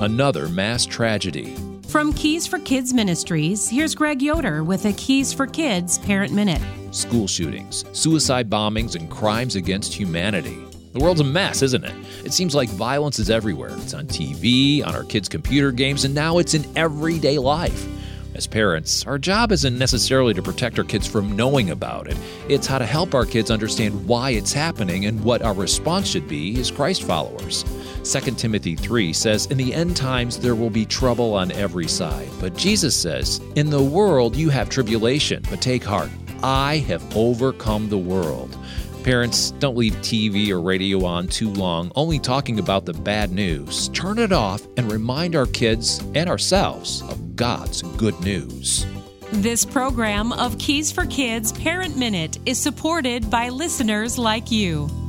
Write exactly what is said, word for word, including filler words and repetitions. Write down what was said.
another mass tragedy. From Keys for Kids Ministries, here's Greg Yoder with a Keys for Kids Parent Minute. School shootings, suicide bombings, and crimes against humanity. The world's a mess, isn't it? It seems like violence is everywhere. It's on T V, on our kids' computer games, and now it's in everyday life. As parents, our job isn't necessarily to protect our kids from knowing about it. It's how to help our kids understand why it's happening and what our response should be as Christ followers. Second Timothy three says, "In the end times there will be trouble on every side." But Jesus says, "In the world you have tribulation, but take heart. I have overcome the world." Parents, don't leave T V or radio on too long, only talking about the bad news. Turn it off and remind our kids and ourselves of God's good news. This program of Keys for Kids Parent Minute is supported by listeners like you.